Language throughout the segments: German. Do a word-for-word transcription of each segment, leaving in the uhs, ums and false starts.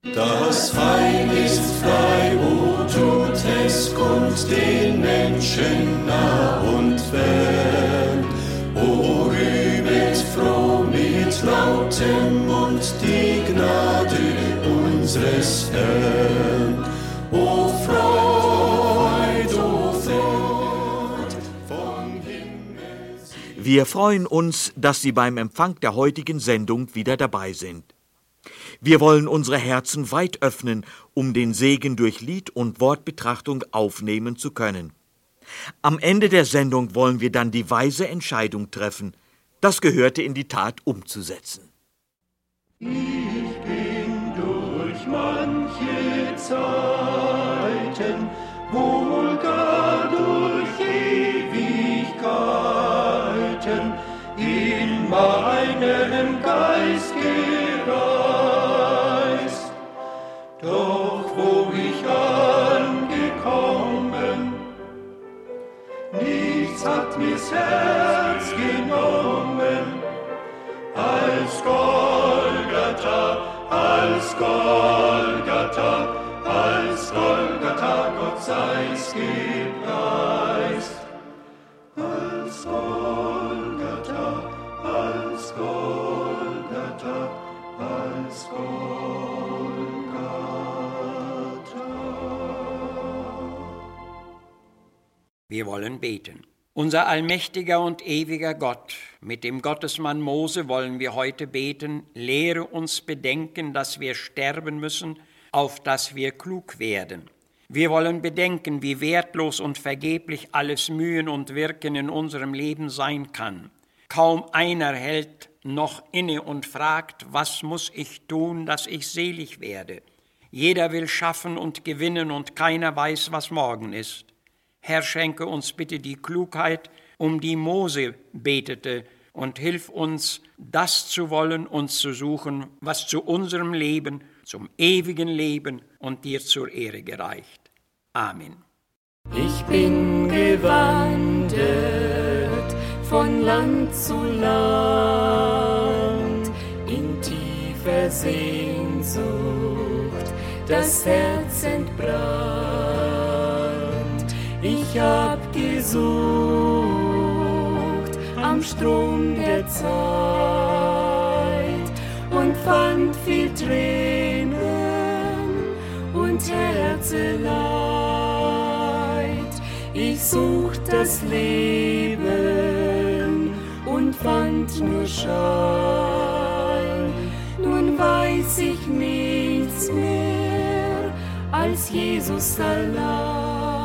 Das Heil ist frei, o tut es kund den Menschen nah und fern. O rühmet froh mit lautem Mund die Gnade unseres Herrn. O Freud, o Freud vom Himmel. Wir freuen uns, dass Sie beim Empfang der heutigen Sendung wieder dabei sind. Wir wollen unsere Herzen weit öffnen, um den Segen durch Lied und Wortbetrachtung aufnehmen zu können. Am Ende der Sendung wollen wir dann die weise Entscheidung treffen, das Gehörte in die Tat umzusetzen. Ich bin durch manche Zeiten, wohl gar durch Ewigkeiten, in meinem Geist gereist. Doch wo ich angekommen, nichts hat mir's Herz genommen, als Golgatha, als Golgatha, als Golgatha, Gott sei's gepreist. Als Golgatha, als Golgatha, als Golgatha. Wir wollen beten. Unser allmächtiger und ewiger Gott, mit dem Gottesmann Mose wollen wir heute beten, lehre uns bedenken, dass wir sterben müssen, auf dass wir klug werden. Wir wollen bedenken, wie wertlos und vergeblich alles Mühen und Wirken in unserem Leben sein kann. Kaum einer hält noch inne und fragt, was muss ich tun, dass ich selig werde? Jeder will schaffen und gewinnen und keiner weiß, was morgen ist. Herr, schenke uns bitte die Klugheit, um die Mose betete, und hilf uns, das zu wollen und zu suchen, was zu unserem Leben, zum ewigen Leben und dir zur Ehre gereicht. Amen. Ich bin gewandert von Land zu Land, in tiefer Sehnsucht das Herz entbrannt. Ich hab gesucht am Strom der Zeit und fand viel Tränen und Herzeleid. Ich sucht das Leben und fand nur Schein. Nun weiß ich nichts mehr als Jesus allein.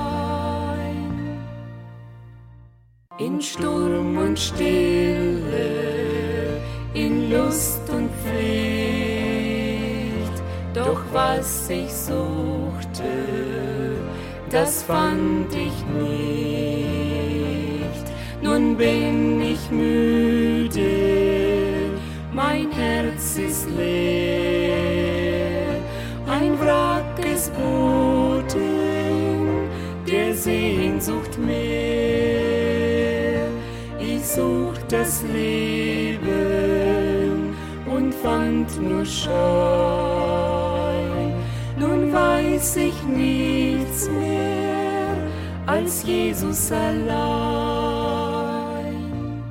In Sturm und Stille, in Lust und Pflicht, doch was ich suchte, das fand ich nicht. Nun bin ich müde, mein Herz ist leer, ein Wrack ist Boden der Sehnsucht mehr. Ich sucht das Leben und fand nur Schein. Nun weiß ich nichts mehr als Jesus allein.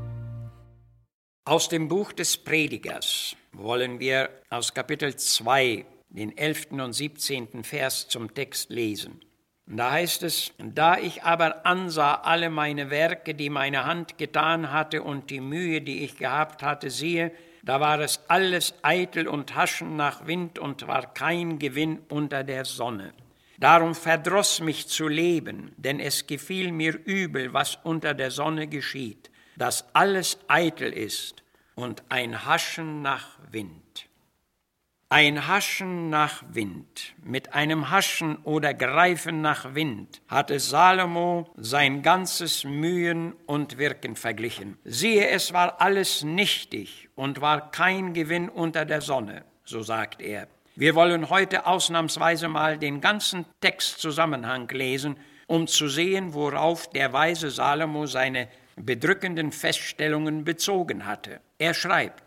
Aus dem Buch des Predigers wollen wir aus Kapitel zwei den elften und siebzehnten Vers zum Text lesen. Und da heißt es, da ich aber ansah alle meine Werke, die meine Hand getan hatte und die Mühe, die ich gehabt hatte, siehe, da war es alles eitel und Haschen nach Wind und war kein Gewinn unter der Sonne. Darum verdross mich zu leben, denn es gefiel mir übel, was unter der Sonne geschieht, dass alles eitel ist und ein Haschen nach Wind. Ein Haschen nach Wind. Mit einem Haschen oder Greifen nach Wind hatte Salomo sein ganzes Mühen und Wirken verglichen. Siehe, es war alles nichtig und war kein Gewinn unter der Sonne, so sagt er. Wir wollen heute ausnahmsweise mal den ganzen Textzusammenhang lesen, um zu sehen, worauf der weise Salomo seine bedrückenden Feststellungen bezogen hatte. Er schreibt,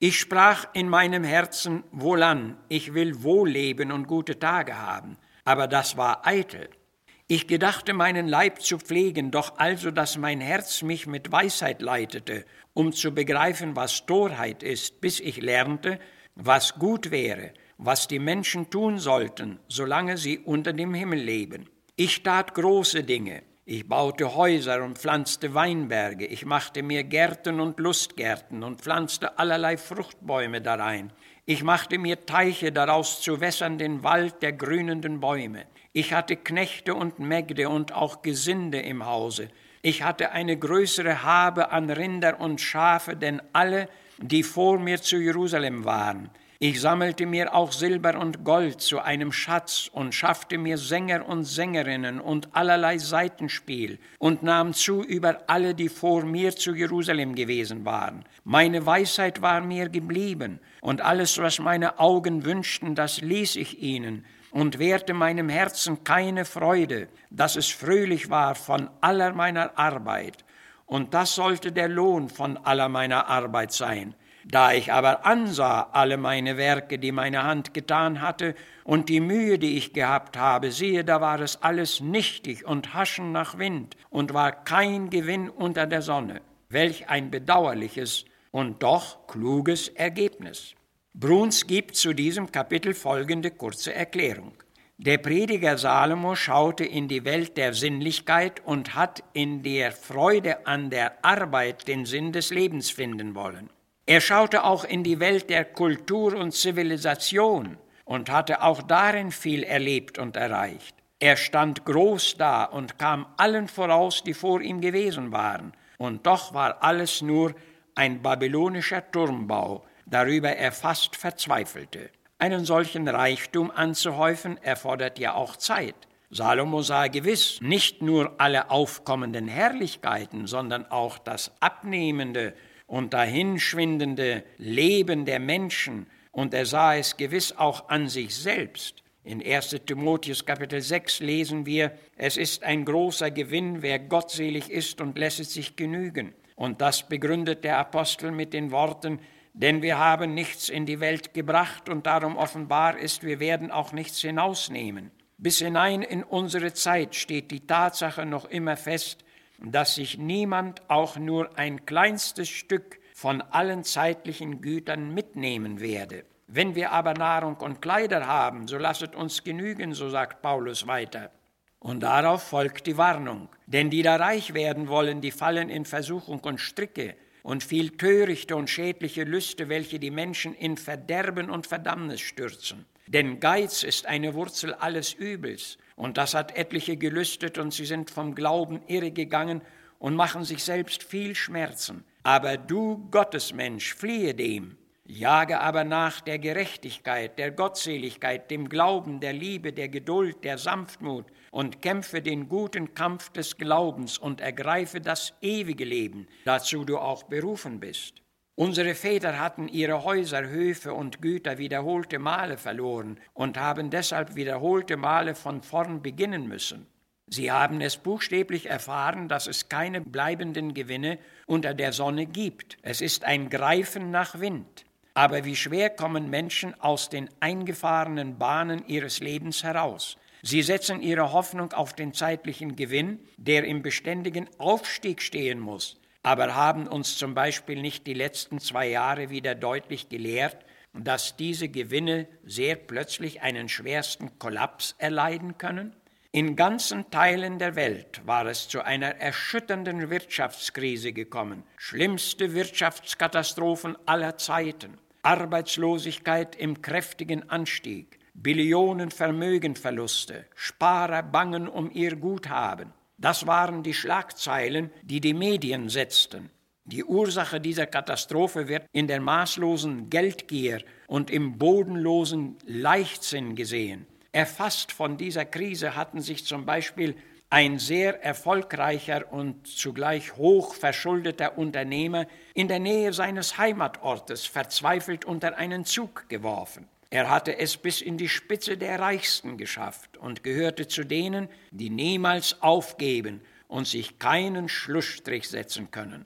Ich sprach in meinem Herzen, wohlan, ich will wohl leben und gute Tage haben, aber das war eitel. Ich gedachte, meinen Leib zu pflegen, doch also, dass mein Herz mich mit Weisheit leitete, um zu begreifen, was Torheit ist, bis ich lernte, was gut wäre, was die Menschen tun sollten, solange sie unter dem Himmel leben. Ich tat große Dinge. Ich baute Häuser und pflanzte Weinberge. Ich machte mir Gärten und Lustgärten und pflanzte allerlei Fruchtbäume darein. Ich machte mir Teiche, daraus zu wässern den Wald der grünenden Bäume. Ich hatte Knechte und Mägde und auch Gesinde im Hause. Ich hatte eine größere Habe an Rinder und Schafe, denn alle, die vor mir zu Jerusalem waren. Ich sammelte mir auch Silber und Gold zu einem Schatz und schaffte mir Sänger und Sängerinnen und allerlei Saitenspiel und nahm zu über alle, die vor mir zu Jerusalem gewesen waren. Meine Weisheit war mir geblieben und alles, was meine Augen wünschten, das ließ ich ihnen und wehrte meinem Herzen keine Freude, dass es fröhlich war von aller meiner Arbeit. Und das sollte der Lohn von aller meiner Arbeit sein. Da ich aber ansah alle meine Werke, die meine Hand getan hatte, und die Mühe, die ich gehabt habe, siehe, da war es alles nichtig und haschen nach Wind und war kein Gewinn unter der Sonne. Welch ein bedauerliches und doch kluges Ergebnis. Bruns gibt zu diesem Kapitel folgende kurze Erklärung. Der Prediger Salomo schaute in die Welt der Sinnlichkeit und hat in der Freude an der Arbeit den Sinn des Lebens finden wollen. Er schaute auch in die Welt der Kultur und Zivilisation und hatte auch darin viel erlebt und erreicht. Er stand groß da und kam allen voraus, die vor ihm gewesen waren. Und doch war alles nur ein babylonischer Turmbau, darüber er fast verzweifelte. Einen solchen Reichtum anzuhäufen, erfordert ja auch Zeit. Salomo sah gewiss nicht nur alle aufkommenden Herrlichkeiten, sondern auch das abnehmende und dahinschwindende Leben der Menschen, und er sah es gewiss auch an sich selbst. In erster Timotheus Kapitel sechs lesen wir, es ist ein großer Gewinn, wer gottselig ist und lässt sich genügen. Und das begründet der Apostel mit den Worten, denn wir haben nichts in die Welt gebracht und darum offenbar ist, wir werden auch nichts hinausnehmen. Bis hinein in unsere Zeit steht die Tatsache noch immer fest, dass sich niemand auch nur ein kleinstes Stück von allen zeitlichen Gütern mitnehmen werde. Wenn wir aber Nahrung und Kleider haben, so lasset uns genügen, so sagt Paulus weiter. Und darauf folgt die Warnung. Denn die da reich werden wollen, die fallen in Versuchung und Stricke und viel törichte und schädliche Lüste, welche die Menschen in Verderben und Verdammnis stürzen. Denn Geiz ist eine Wurzel alles Übels. Und das hat etliche gelüstet, und sie sind vom Glauben irregegangen und machen sich selbst viel Schmerzen. Aber du, Gottesmensch, fliehe dem, jage aber nach der Gerechtigkeit, der Gottseligkeit, dem Glauben, der Liebe, der Geduld, der Sanftmut und kämpfe den guten Kampf des Glaubens und ergreife das ewige Leben, dazu du auch berufen bist. Unsere Väter hatten ihre Häuser, Höfe und Güter wiederholte Male verloren und haben deshalb wiederholte Male von vorn beginnen müssen. Sie haben es buchstäblich erfahren, dass es keine bleibenden Gewinne unter der Sonne gibt. Es ist ein Greifen nach Wind. Aber wie schwer kommen Menschen aus den eingefahrenen Bahnen ihres Lebens heraus. Sie setzen ihre Hoffnung auf den zeitlichen Gewinn, der im beständigen Aufstieg stehen muss, aber haben uns zum Beispiel nicht die letzten zwei Jahre wieder deutlich gelehrt, dass diese Gewinne sehr plötzlich einen schwersten Kollaps erleiden können? In ganzen Teilen der Welt war es zu einer erschütternden Wirtschaftskrise gekommen, schlimmste Wirtschaftskatastrophen aller Zeiten, Arbeitslosigkeit im kräftigen Anstieg, Billionen Vermögenverluste, Sparer bangen um ihr Guthaben. Das waren die Schlagzeilen, die die Medien setzten. Die Ursache dieser Katastrophe wird in der maßlosen Geldgier und im bodenlosen Leichtsinn gesehen. Erfasst von dieser Krise hatten sich zum Beispiel ein sehr erfolgreicher und zugleich hoch verschuldeter Unternehmer in der Nähe seines Heimatortes verzweifelt unter einen Zug geworfen. Er hatte es bis in die Spitze der Reichsten geschafft und gehörte zu denen, die niemals aufgeben und sich keinen Schlussstrich setzen können.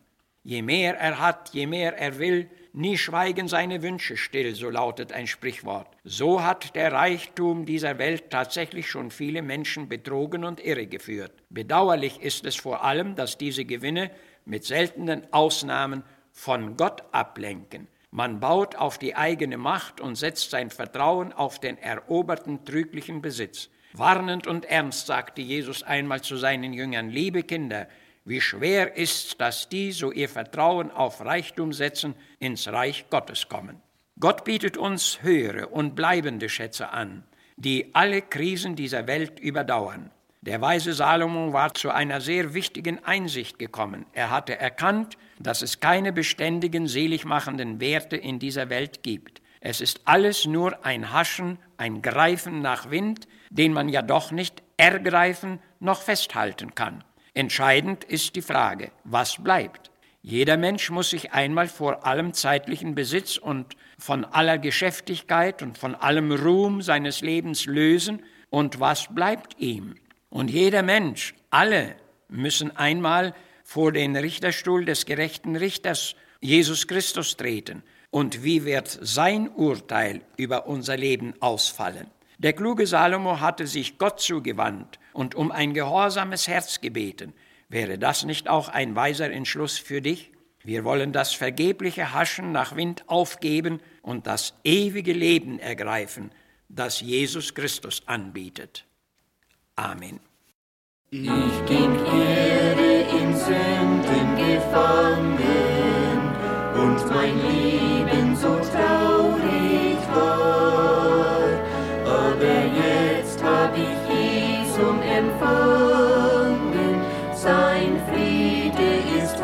Je mehr er hat, je mehr er will, nie schweigen seine Wünsche still, so lautet ein Sprichwort. So hat der Reichtum dieser Welt tatsächlich schon viele Menschen betrogen und irregeführt. Bedauerlich ist es vor allem, dass diese Gewinne mit seltenen Ausnahmen von Gott ablenken. Man baut auf die eigene Macht und setzt sein Vertrauen auf den eroberten trüglichen Besitz. Warnend und ernst sagte Jesus einmal zu seinen Jüngern: Liebe Kinder, wie schwer ist, dass die, so ihr Vertrauen auf Reichtum setzen, ins Reich Gottes kommen. Gott bietet uns höhere und bleibende Schätze an, die alle Krisen dieser Welt überdauern. Der weise Salomo war zu einer sehr wichtigen Einsicht gekommen. Er hatte erkannt, dass es keine beständigen, seligmachenden Werte in dieser Welt gibt. Es ist alles nur ein Haschen, ein Greifen nach Wind, den man ja doch nicht ergreifen noch festhalten kann. Entscheidend ist die Frage, was bleibt? Jeder Mensch muss sich einmal vor allem zeitlichen Besitz und von aller Geschäftigkeit und von allem Ruhm seines Lebens lösen. Und was bleibt ihm? Und jeder Mensch, alle müssen einmal vor den Richterstuhl des gerechten Richters Jesus Christus treten. Und wie wird sein Urteil über unser Leben ausfallen? Der kluge Salomo hatte sich Gott zugewandt und um ein gehorsames Herz gebeten. Wäre das nicht auch ein weiser Entschluss für dich? Wir wollen das vergebliche Haschen nach Wind aufgeben und das ewige Leben ergreifen, das Jesus Christus anbietet. Amen. Ich ging Erde in Sünden gefangen und mein Leben so traurig war. Aber jetzt hab ich Jesum empfangen, sein Friede ist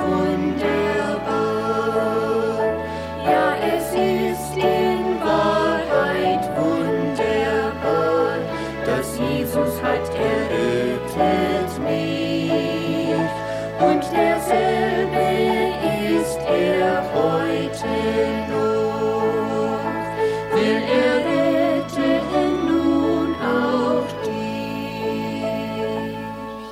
wunderbar. Ja, es ist in Wahrheit wunderbar, dass Jesus hat errettet mich. Und derselbe ist er heute noch, will er retten nun auch dich.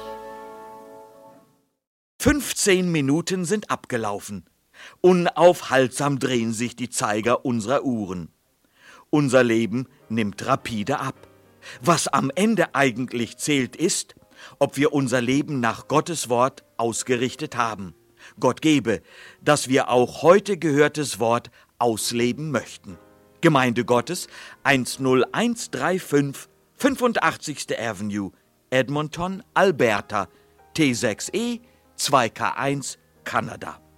fünfzehn Minuten sind abgelaufen. Unaufhaltsam drehen sich die Zeiger unserer Uhren. Unser Leben nimmt rapide ab. Was am Ende eigentlich zählt, ist, ob wir unser Leben nach Gottes Wort ausgerichtet haben. Gott gebe, dass wir auch heute gehörtes Wort ausleben möchten. Gemeinde Gottes, eins null eins drei fünf, fünfundachtzigste Avenue, Edmonton, Alberta, T sechs E zwei K eins, Kanada.